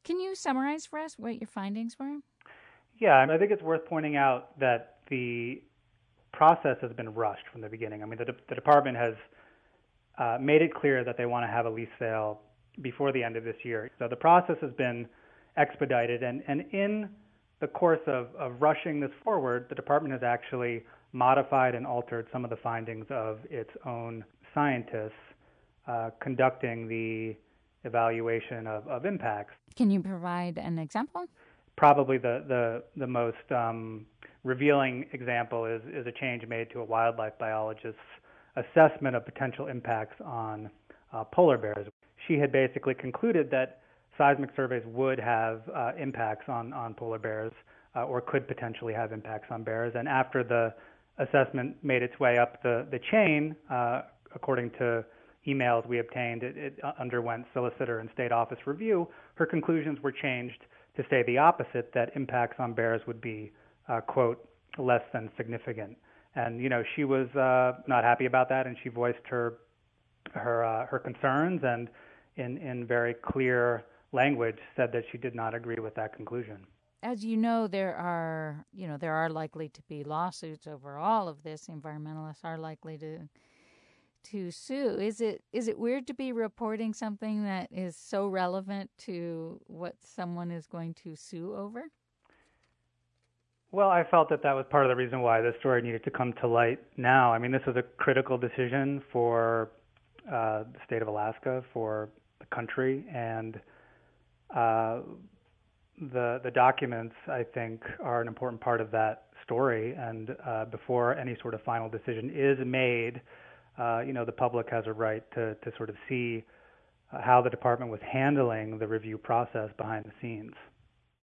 Can you summarize for us what your findings were? Yeah, and I think it's worth pointing out that the process has been rushed from the beginning. I mean, the department has made it clear that they want to have a lease sale before the end of this year. So the process has been expedited, and in the course of rushing this forward, the department has actually modified and altered some of the findings of its own scientists conducting the evaluation of impacts. Can you provide an example? Probably the most revealing example is a change made to a wildlife biologist's assessment of potential impacts on polar bears. She had basically concluded that seismic surveys would have impacts on polar bears or could potentially have impacts on bears. And after the assessment made its way up the chain, according to emails we obtained, it underwent solicitor and state office review. Her conclusions were changed to say the opposite, that impacts on bears would be, quote, less than significant. And, she was not happy about that, and she voiced her concerns and in very clear language said that she did not agree with that conclusion. As you know, there are likely to be lawsuits over all of this. Environmentalists are likely to sue. Is it weird to be reporting something that is so relevant to what someone is going to sue over? Well, I felt that was part of the reason why this story needed to come to light now. I mean, this is a critical decision for the state of Alaska, for the country, and uh, the documents, I think, are an important part of that story. And before any sort of final decision is made, the public has a right to sort of see how the department was handling the review process behind the scenes.